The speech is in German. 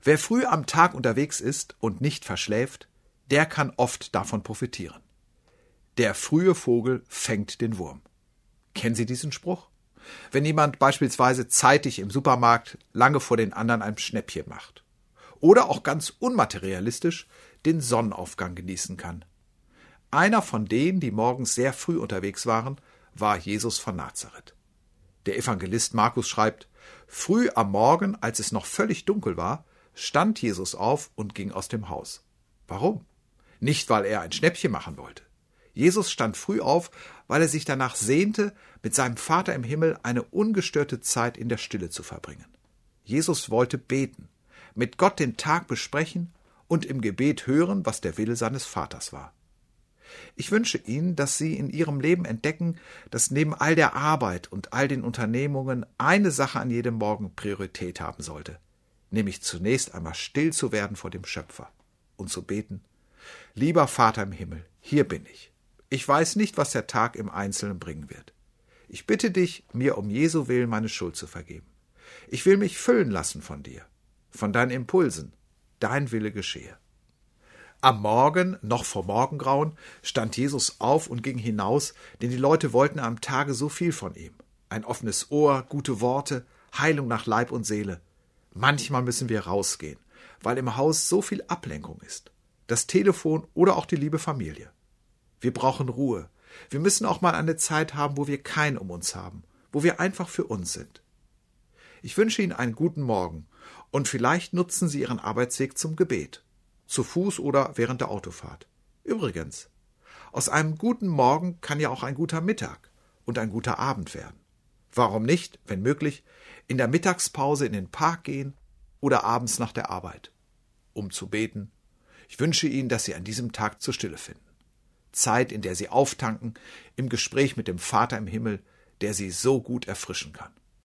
Wer früh am Tag unterwegs ist und nicht verschläft, der kann oft davon profitieren. Der frühe Vogel fängt den Wurm. Kennen Sie diesen Spruch? Wenn jemand beispielsweise zeitig im Supermarkt lange vor den anderen ein Schnäppchen macht. Oder auch ganz unmaterialistisch den Sonnenaufgang genießen kann. Einer von denen, die morgens sehr früh unterwegs waren, war Jesus von Nazareth. Der Evangelist Markus schreibt: Früh am Morgen, als es noch völlig dunkel war, stand Jesus auf und ging aus dem Haus. Warum? Nicht, weil er ein Schnäppchen machen wollte. Jesus stand früh auf, weil er sich danach sehnte, mit seinem Vater im Himmel eine ungestörte Zeit in der Stille zu verbringen. Jesus wollte beten, mit Gott den Tag besprechen und im Gebet hören, was der Wille seines Vaters war. Ich wünsche Ihnen, dass Sie in Ihrem Leben entdecken, dass neben all der Arbeit und all den Unternehmungen eine Sache an jedem Morgen Priorität haben sollte, nämlich zunächst einmal still zu werden vor dem Schöpfer und zu beten: Lieber Vater im Himmel, hier bin ich. Ich weiß nicht, was der Tag im Einzelnen bringen wird. Ich bitte dich, mir um Jesu Willen meine Schuld zu vergeben. Ich will mich füllen lassen von dir, von deinen Impulsen. Dein Wille geschehe. Am Morgen, noch vor Morgengrauen, stand Jesus auf und ging hinaus, denn die Leute wollten am Tage so viel von ihm. Ein offenes Ohr, gute Worte, Heilung nach Leib und Seele. Manchmal müssen wir rausgehen, weil im Haus so viel Ablenkung ist. Das Telefon oder auch die liebe Familie. Wir brauchen Ruhe. Wir müssen auch mal eine Zeit haben, wo wir keinen um uns haben, wo wir einfach für uns sind. Ich wünsche Ihnen einen guten Morgen und vielleicht nutzen Sie Ihren Arbeitsweg zum Gebet, zu Fuß oder während der Autofahrt. Übrigens, aus einem guten Morgen kann ja auch ein guter Mittag und ein guter Abend werden. Warum nicht, wenn möglich, in der Mittagspause in den Park gehen oder abends nach der Arbeit, um zu beten? Ich wünsche Ihnen, dass Sie an diesem Tag zur Stille finden. Zeit, in der Sie auftanken, im Gespräch mit dem Vater im Himmel, der Sie so gut erfrischen kann.